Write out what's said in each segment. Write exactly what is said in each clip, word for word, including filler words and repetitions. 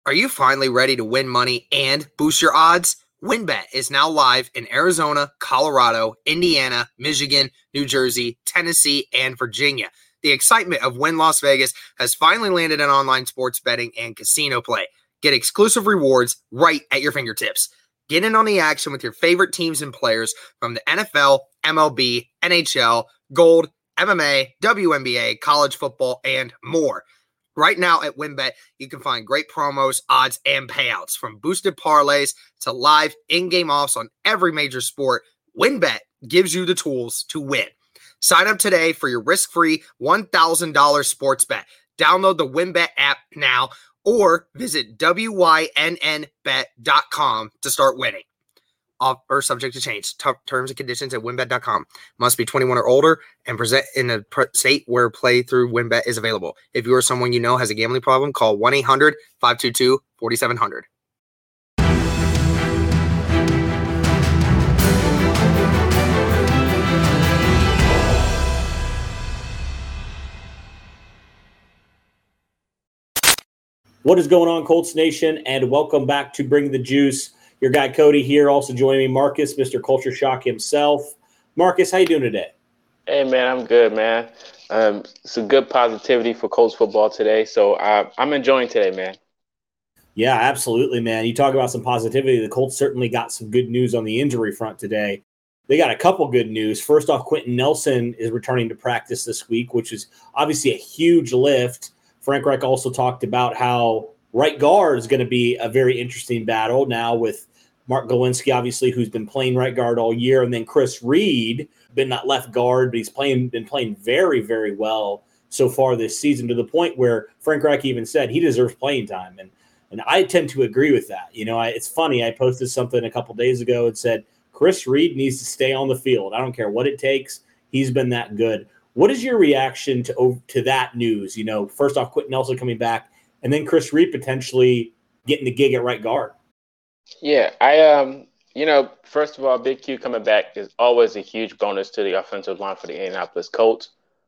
Are you finally ready to win money and boost your odds? WynnBET is now live in Arizona, Colorado, Indiana, Michigan, New Jersey, Tennessee, and Virginia. The excitement of Wynn Las Vegas has finally landed in online sports betting and casino play. Get exclusive rewards right at your fingertips. Get in on the action with your favorite teams and players from the N F L, M L B, N H L, Gold, M M A, W N B A, college football, and more. Right now at WynnBET, you can find great promos, odds, and payouts from boosted parlays to live in-game offs on every major sport. WynnBET gives you the tools to win. Sign up today for your risk-free one thousand dollars sports bet. Download the WynnBET app now or visit W Y N N bet dot com to start winning. Offer subject to change. T- terms and conditions at wynnbet dot com. Must be twenty-one or older and present in a pr- state where play through WynnBET is available. If you or someone you know has a gambling problem, call one eight hundred five two two four seven zero zero. What is going on, Colts Nation, and welcome back to Bring the Juice. Your guy Cody here, also joining me, Marcus, Mister Culture Shock himself. Marcus, how you doing today? Hey, man, I'm good, man. Um, some good positivity for Colts football today, so uh, I'm enjoying today, man. Yeah, absolutely, man. You talk about some positivity. The Colts certainly got some good news on the injury front today. They got a couple good news. First off, Quentin Nelson is returning to practice this week, which is obviously a huge lift. Frank Reich also talked about how right guard is going to be a very interesting battle now with Mark Glowinski, obviously, who's been playing right guard all year, and then Chris Reed, been that left guard, but he's playing been playing very, very well so far this season, to the point where Frank Reich even said he deserves playing time, and and I tend to agree with that. You know, I, it's funny. I posted something a couple days ago and said Chris Reed needs to stay on the field. I don't care what it takes. He's been that good. What is your reaction to to that news? You know, first off, Quentin Nelson coming back, and then Chris Reed potentially getting the gig at right guard. Yeah, I um, you know, first of all, Big Q coming back is always a huge bonus to the offensive line for the Indianapolis Colts.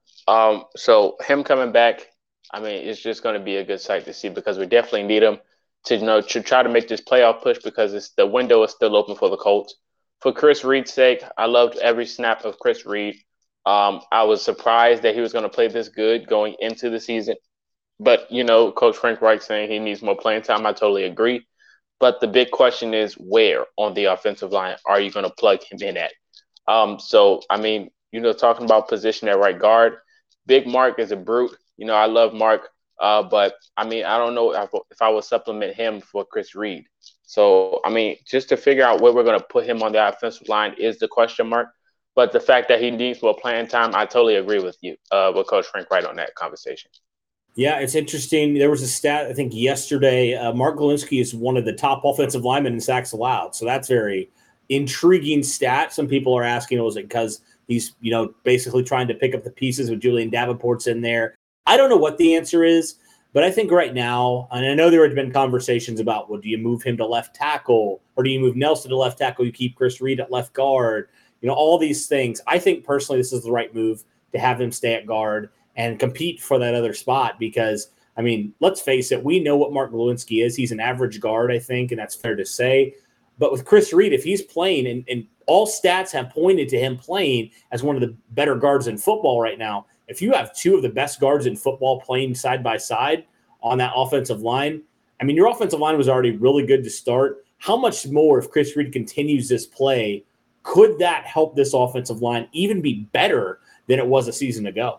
Um, so him coming back, I mean, it's just going to be a good sight to see because we definitely need him to, you know, to try to make this playoff push because it's the window is still open for the Colts. For Chris Reed's sake, I loved every snap of Chris Reed. Um, I was surprised that he was going to play this good going into the season. But, you know, Coach Frank Reich saying he needs more playing time, I totally agree. But the big question is where on the offensive line are you going to plug him in at? Um, so, I mean, you know, talking about position at right guard, Big Mark is a brute. You know, I love Mark. Uh, but, I mean, I don't know if, if I would supplement him for Chris Reed. So, I mean, just to figure out where we're going to put him on the offensive line is the question mark. But the fact that he needs more playing time, I totally agree with you, uh, with Coach Frank Reich on that conversation. Yeah, it's interesting. There was a stat, I think, yesterday. Uh, Mark Glowinski is one of the top offensive linemen in sacks allowed. So that's very intriguing stat. Some people are asking, was it because he's, you know, basically trying to pick up the pieces with Julian Davenport's in there? I don't know what the answer is, but I think right now, and I know there had been conversations about, well, do you move him to left tackle or do you move Nelson to left tackle? You keep Chris Reed at left guard, you know, all these things. I think personally this is the right move to have him stay at guard and compete for that other spot because, I mean, let's face it, we know what Mark Glowinski is. He's an average guard, I think, and that's fair to say. But with Chris Reed, if he's playing, and, and all stats have pointed to him playing as one of the better guards in football right now, if you have two of the best guards in football playing side by side on that offensive line, I mean, your offensive line was already really good to start. How much more, if Chris Reed continues this play, could that help this offensive line even be better than it was a season ago?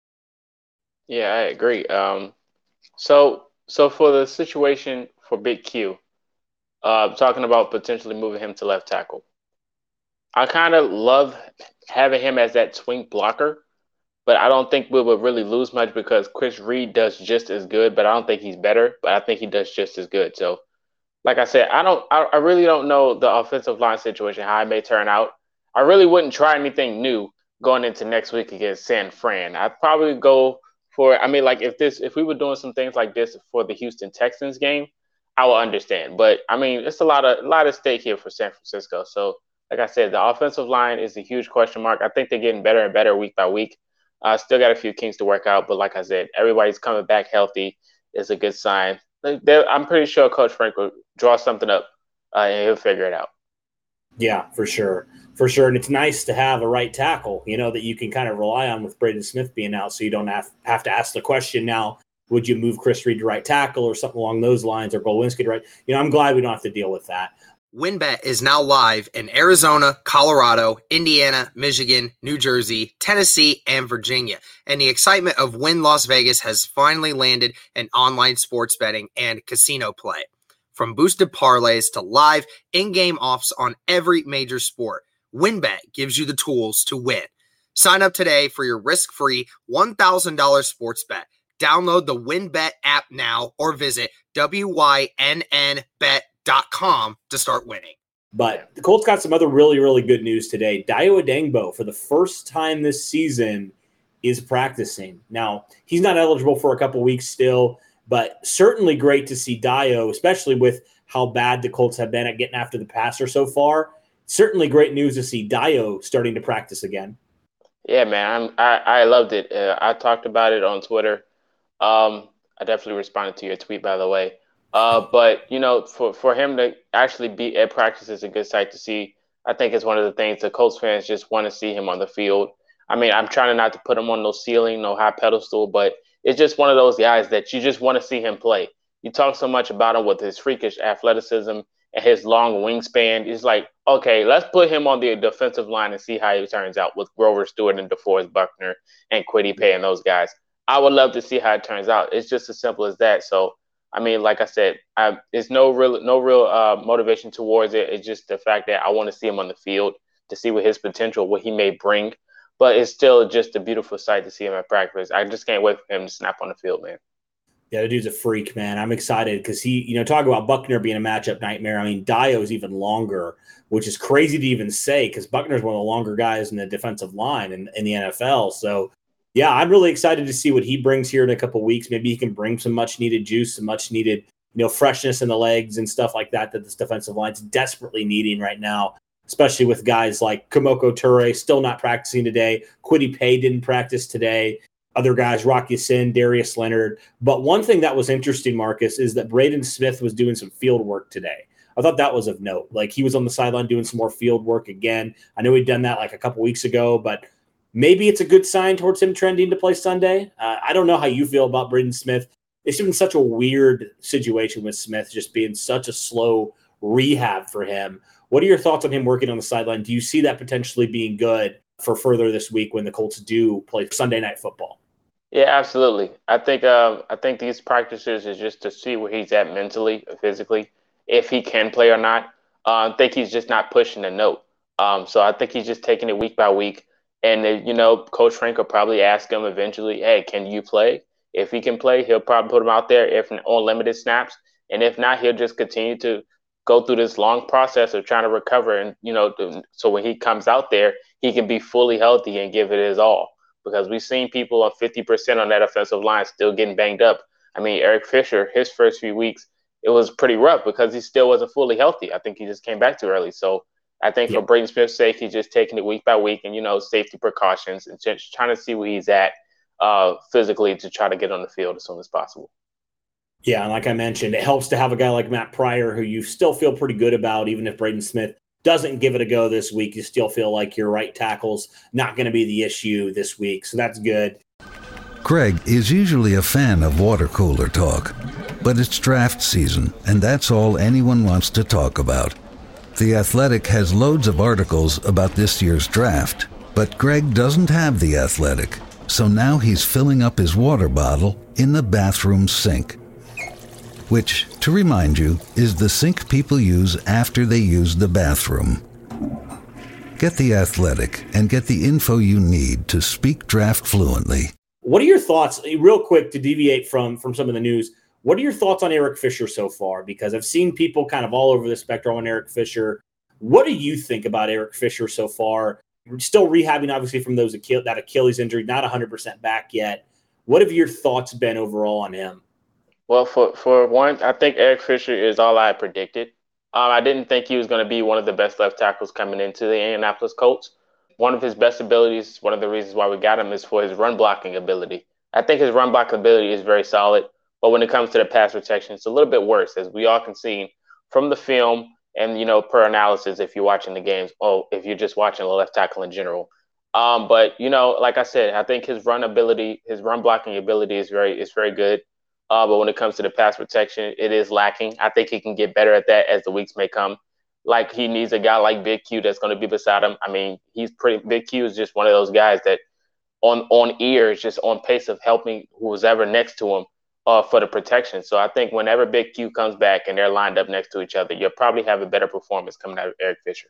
Yeah, I agree. Um, so, so for the situation for Big Q, uh, talking about potentially moving him to left tackle, I kind of love having him as that swing blocker, but I don't think we would really lose much because Chris Reed does just as good, but I don't think he's better, but I think he does just as good. So, like I said, I don't, I, I really don't know the offensive line situation, how it may turn out. I really wouldn't try anything new going into next week against San Fran. I'd probably go for, I mean, like if this, if we were doing some things like this for the Houston Texans game, I will understand. But I mean, it's a lot of, a lot of stake here for San Francisco. So, like I said, the offensive line is a huge question mark. I think they're getting better and better week by week. Uh, still got a few kinks to work out, but like I said, everybody's coming back healthy. It's a good sign. like, I'm pretty sure Coach Frank will draw something up uh, and he'll figure it out. Yeah, for sure. For sure. And it's nice to have a right tackle, you know, that you can kind of rely on with Braden Smith being out, so you don't have, have to ask the question now, would you move Chris Reed to right tackle or something along those lines, or Golwinski to right? You know, I'm glad we don't have to deal with that. WynnBET is now live in Arizona, Colorado, Indiana, Michigan, New Jersey, Tennessee, and Virginia. And the excitement of Wynn Las Vegas has finally landed in online sports betting and casino play. From boosted parlays to live in-game offs on every major sport, WynnBET gives you the tools to win. Sign up today for your risk-free one thousand dollars sports bet. Download the WynnBET app now or visit W Y N N bet dot com to start winning. But the Colts got some other really, really good news today. Dayo Odeyingbo, for the first time this season, is practicing. Now, he's not eligible for a couple weeks still, but certainly great to see Dayo, especially with how bad the Colts have been at getting after the passer so far. Certainly great news to see Dayo starting to practice again. Yeah, man, I'm, I, I loved it. Uh, I talked about it on Twitter. Um, I definitely responded to your tweet, by the way. Uh, but, you know, for, for him to actually be at practice is a good sight to see. I think it's one of the things the Colts fans just want to see him on the field. I mean, I'm trying not to put him on no ceiling, no high pedestal, but it's just one of those guys that you just want to see him play. You talk so much about him with his freakish athleticism and his long wingspan. It's like, okay, let's put him on the defensive line and see how he turns out with Grover Stewart and DeForest Buckner and Kwity Paye and those guys. I would love to see how it turns out. It's just as simple as that. So, I mean, like I said, I, there's no real no real uh, motivation towards it. It's just the fact that I want to see him on the field to see what his potential, what he may bring. But it's still just a beautiful sight to see him at practice. I just can't wait for him to snap on the field, man. Yeah, the dude's a freak, man. I'm excited because he, you know, talk about Buckner being a matchup nightmare. I mean, Dayo's even longer, which is crazy to even say because Buckner's one of the longer guys in the defensive line in, in the N F L. So, yeah, I'm really excited to see what he brings here in a couple of weeks. Maybe he can bring some much-needed juice, some much-needed, you know, freshness in the legs and stuff like that that this defensive line's desperately needing right now, especially with guys like Kamoko Toure still not practicing today. Kwity Paye didn't practice today. Other guys, Rock Ya-Sin, Darius Leonard. But one thing that was interesting, Marcus, is that Braden Smith was doing some field work today. I thought that was of note. Like, he was on the sideline doing some more field work again. I know he'd done that like a couple weeks ago, but maybe it's a good sign towards him trending to play Sunday. Uh, I don't know how you feel about Braden Smith. It's been such a weird situation with Smith, just being such a slow rehab for him. What are your thoughts on him working on the sideline? Do you see that potentially being good for further this week when the Colts do play Sunday Night Football? Yeah, absolutely. I think um, I think these practices is just to see where he's at mentally, physically, if he can play or not. Uh, I think he's just not pushing the note. Um, so I think he's just taking it week by week. And, uh, you know, Coach Frank will probably ask him eventually, hey, can you play? If he can play, he'll probably put him out there if on limited snaps. And if not, he'll just continue to go through this long process of trying to recover. And, you know, so when he comes out there, he can be fully healthy and give it his all. Because we've seen people on fifty percent on that offensive line still getting banged up. I mean, Eric Fisher, his first few weeks, it was pretty rough because he still wasn't fully healthy. I think he just came back too early. So I think yeah. for Braden Smith's sake, he's just taking it week by week and, you know, safety precautions and just trying to see where he's at uh, physically to try to get on the field as soon as possible. Yeah, and like I mentioned, it helps to have a guy like Matt Pryor who you still feel pretty good about, even if Braden Smith doesn't give it a go this week. You still feel like your right tackle's not going to be the issue this week, so that's good. Greg is usually a fan of water cooler talk, but it's draft season, and that's all anyone wants to talk about. The Athletic has loads of articles about this year's draft, but Greg doesn't have The Athletic, so now he's filling up his water bottle in the bathroom sink. Which, to remind you, is the sink people use after they use the bathroom. Get The Athletic and get the info you need to speak draft fluently. What are your thoughts, real quick, to deviate from, from some of the news, what are your thoughts on Eric Fisher so far? Because I've seen people kind of all over the spectrum on Eric Fisher. What do you think about Eric Fisher so far? We're still rehabbing, obviously, from those Achille, that Achilles injury, not one hundred percent back yet. What have your thoughts been overall on him? Well, for, for one, I think Eric Fisher is all I predicted. Um, I didn't think he was going to be one of the best left tackles coming into the Indianapolis Colts. One of his best abilities, one of the reasons why we got him, is for his run blocking ability. I think his run blocking ability is very solid. But when it comes to the pass protection, it's a little bit worse, as we all can see from the film and, you know, per analysis, if you're watching the games, or if you're just watching the left tackle in general. Um, but, you know, like I said, I think his run ability, his run blocking ability is very is very good. Uh, but when it comes to the pass protection, it is lacking. I think he can get better at that as the weeks may come. Like, he needs a guy like Big Q that's going to be beside him. I mean, he's pretty – Big Q is just one of those guys that on on ear is just on pace of helping who's ever next to him uh, for the protection. So I think whenever Big Q comes back and they're lined up next to each other, you'll probably have a better performance coming out of Eric Fisher.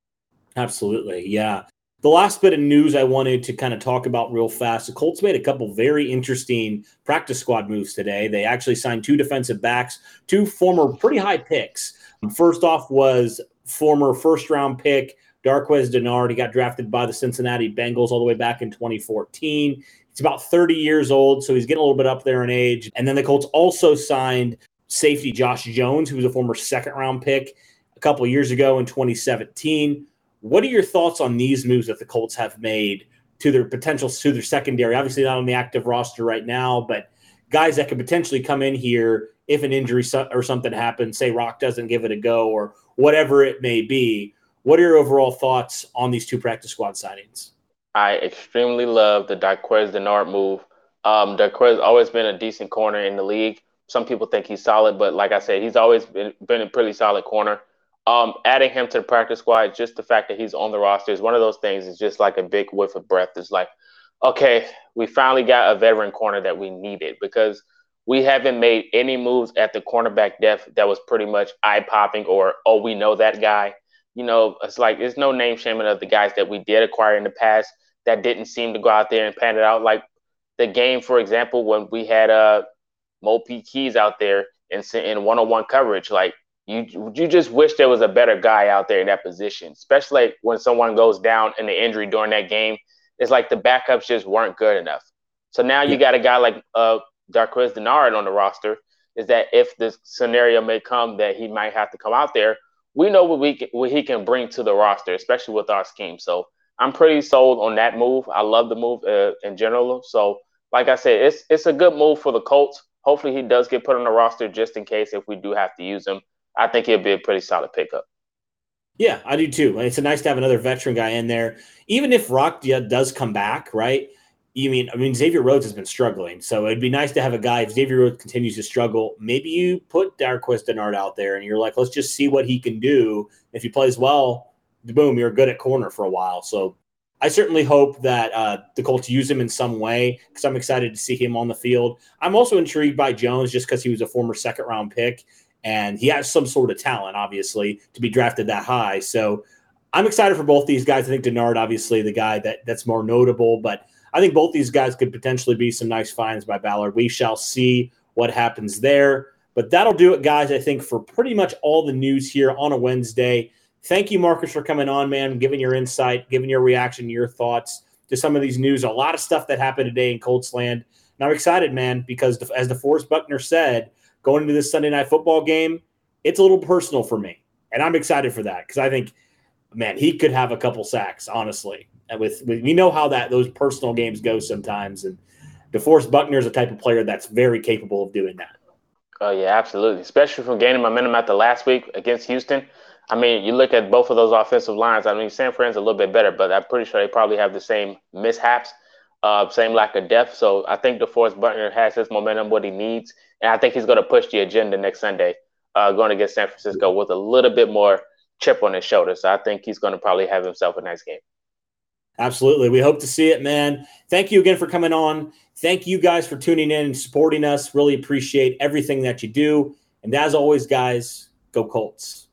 Absolutely, yeah. The last bit of news I wanted to kind of talk about real fast, the Colts made a couple very interesting practice squad moves today. They actually signed two defensive backs, two former pretty high picks. First off was former first-round pick Darqueze Dennard. He got drafted by the Cincinnati Bengals all the way back in twenty fourteen. He's about thirty years old, so he's getting a little bit up there in age. And then the Colts also signed safety Josh Jones, who was a former second-round pick a couple years ago in twenty seventeen. What are your thoughts on these moves that the Colts have made to their potential, to their secondary? Obviously not on the active roster right now, but guys that could potentially come in here if an injury or something happens, say Rock doesn't give it a go or whatever it may be. What are your overall thoughts on these two practice squad signings? I extremely love the Darqueze Dennard move. Um, Darqueze has always been a decent corner in the league. Some people think he's solid, but like I said, he's always been, been a pretty solid corner. Um, adding him to the practice squad, just the fact that he's on the roster is one of those things. It's just like a big whiff of breath. It's like, okay, we finally got a veteran corner that we needed, because we haven't made any moves at the cornerback depth that was pretty much eye-popping or, oh, we know that guy. You know, it's like there's no name shaming of the guys that we did acquire in the past that didn't seem to go out there and pan it out. Like the game, for example, when we had uh, Mo P. Keys out there in, in one-on-one coverage, like, You you just wish there was a better guy out there in that position, especially like when someone goes down in the injury during that game. It's like the backups just weren't good enough. So now you got a guy like uh, Darqueze Dennard on the roster, is that if this scenario may come that he might have to come out there, we know what, we can, what he can bring to the roster, especially with our scheme. So I'm pretty sold on that move. I love the move uh, in general. So like I said, it's it's a good move for the Colts. Hopefully he does get put on the roster just in case if we do have to use him. I think he'll be a pretty solid pickup. Yeah, I do too. It's nice to have another veteran guy in there. Even if Rock does come back, right? You mean, I mean, Xavier Rhodes has been struggling. So it'd be nice to have a guy, if Xavier Rhodes continues to struggle, maybe you put Darqueze Dennard out there and you're like, let's just see what he can do. If he plays well, boom, you're good at corner for a while. So I certainly hope that uh, the Colts use him in some way, because I'm excited to see him on the field. I'm also intrigued by Jones just because he was a former second round pick. And he has some sort of talent, obviously, to be drafted that high. So I'm excited for both these guys. I think Dennard, obviously, the guy that, that's more notable. But I think both these guys could potentially be some nice finds by Ballard. We shall see what happens there. But that'll do it, guys, I think, for pretty much all the news here on a Wednesday. Thank you, Marcus, for coming on, man, giving your insight, giving your reaction, your thoughts to some of these news. A lot of stuff that happened today in Colts land. And I'm excited, man, because as DeForest Buckner said, going into this Sunday night football game, it's a little personal for me. And I'm excited for that because I think, man, he could have a couple sacks, honestly. And with, with we know how that those personal games go sometimes. And DeForest Buckner is a type of player that's very capable of doing that. Oh, yeah, absolutely. Especially from gaining momentum after last week against Houston. I mean, you look at both of those offensive lines. I mean, San Fran's a little bit better, but I'm pretty sure they probably have the same mishaps. Uh, same lack of depth. So I think DeForest Buckner has his momentum, what he needs. And I think he's going to push the agenda next Sunday, uh, going against San Francisco with a little bit more chip on his shoulder. So I think he's going to probably have himself a nice game. Absolutely. We hope to see it, man. Thank you again for coming on. Thank you guys for tuning in and supporting us. Really appreciate everything that you do. And as always, guys, go Colts.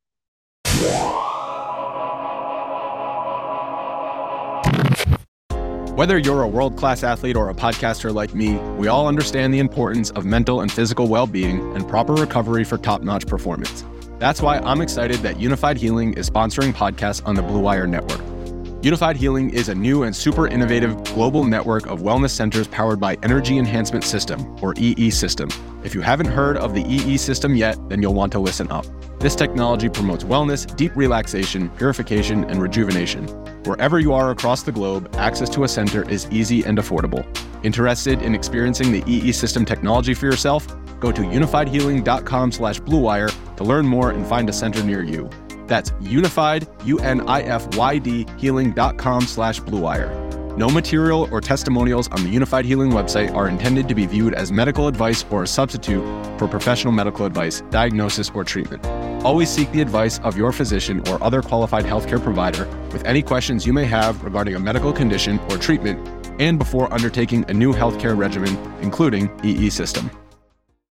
Whether you're a world-class athlete or a podcaster like me, we all understand the importance of mental and physical well-being and proper recovery for top-notch performance. That's why I'm excited that Unified Healing is sponsoring podcasts on the Blue Wire Network. Unified Healing is a new and super innovative global network of wellness centers powered by Energy Enhancement System, or E E System. If you haven't heard of the E E System yet, then you'll want to listen up. This technology promotes wellness, deep relaxation, purification, and rejuvenation. Wherever you are across the globe, access to a center is easy and affordable. Interested in experiencing the E E System technology for yourself? Go to unifiedhealing.com slash bluewire to learn more and find a center near you. That's unified, U N I F Y D, healing.com slash bluewire. No material or testimonials on the Unified Healing website are intended to be viewed as medical advice or a substitute for professional medical advice, diagnosis, or treatment. Always seek the advice of your physician or other qualified healthcare provider with any questions you may have regarding a medical condition or treatment and before undertaking a new healthcare regimen, including E E System.